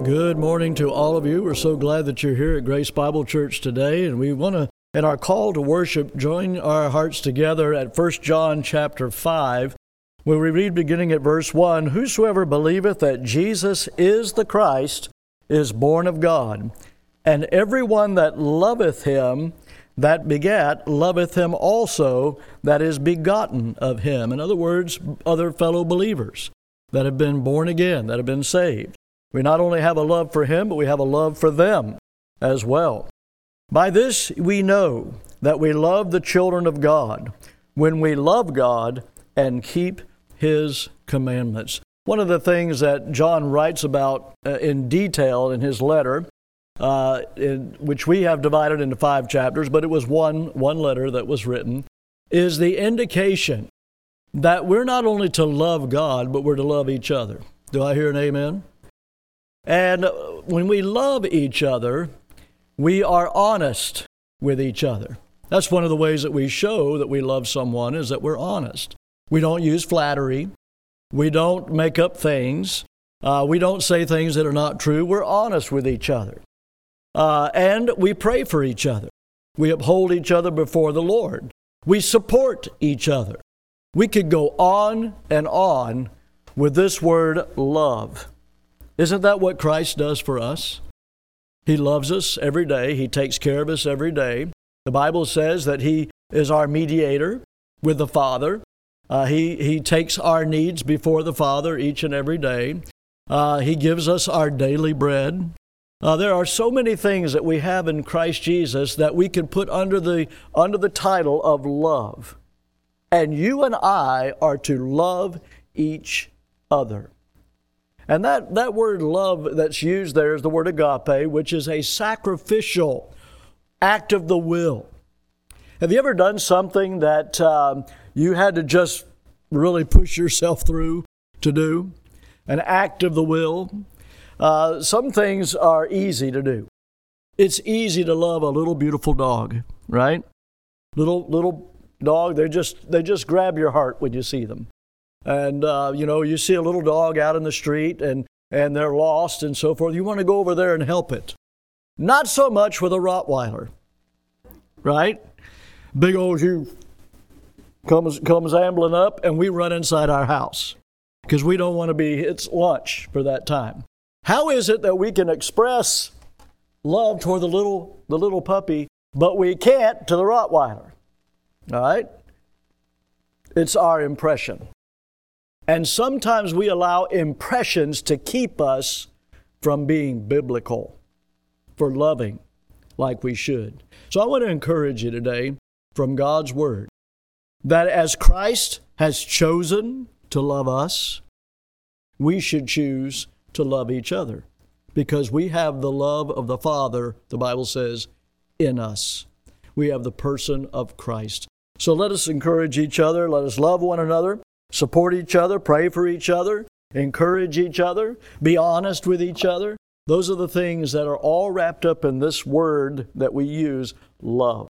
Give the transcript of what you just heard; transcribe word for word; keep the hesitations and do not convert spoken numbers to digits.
Good morning to all of you. We're so glad that you're here at Grace Bible Church today, and we want to, in our call to worship, join our hearts together at First John chapter five, where we read beginning at verse one, "Whosoever believeth that Jesus is the Christ is born of God, and every one that loveth him that begat loveth him also that is begotten of him." In other words, other fellow believers that have been born again, that have been saved. We not only have a love for him, but we have a love for them as well. By this we know that we love the children of God, when we love God and keep his commandments. One of the things that John writes about uh, in detail in his letter, uh, in, which we have divided into five chapters, but it was one, one letter that was written, is the indication that we're not only to love God, but we're to love each other. Do I hear an amen? And when we love each other, we are honest with each other. That's one of the ways that we show that we love someone, is that we're honest. We don't use flattery. We don't make up things. Uh, we don't say things that are not true. We're honest with each other. Uh, and we pray for each other. We uphold each other before the Lord. We support each other. We could go on and on with this word love. Isn't that what Christ does for us? He loves us every day. He takes care of us every day. The Bible says that he is our mediator with the Father. Uh, he, he takes our needs before the Father each and every day. Uh, he gives us our daily bread. Uh, there are so many things that we have in Christ Jesus that we can put under the, under the title of love. And you and I are to love each other. And that, that word love that's used there is the word agape, which is a sacrificial act of the will. Have you ever done something that um, you had to just really push yourself through to do? An act of the will? Uh, some things are easy to do. It's easy to love a little beautiful dog, right? Little little dog, they just they just grab your heart when you see them. And, uh, you know, you see a little dog out in the street and, and they're lost and so forth. You want to go over there and help it. Not so much with a Rottweiler, right? Big old Hugh comes, comes ambling up and we run inside our house because we don't want to be, it's lunch for that time. How is it that we can express love toward the little, the little puppy, but we can't to the Rottweiler? All right? It's our impression. And sometimes we allow impressions to keep us from being biblical, for loving like we should. So I want to encourage you today from God's Word that as Christ has chosen to love us, we should choose to love each other because we have the love of the Father, the Bible says, in us. We have the person of Christ. So let us encourage each other. Let us love one another. Support each other, pray for each other, encourage each other, be honest with each other. Those are the things that are all wrapped up in this word that we use, love.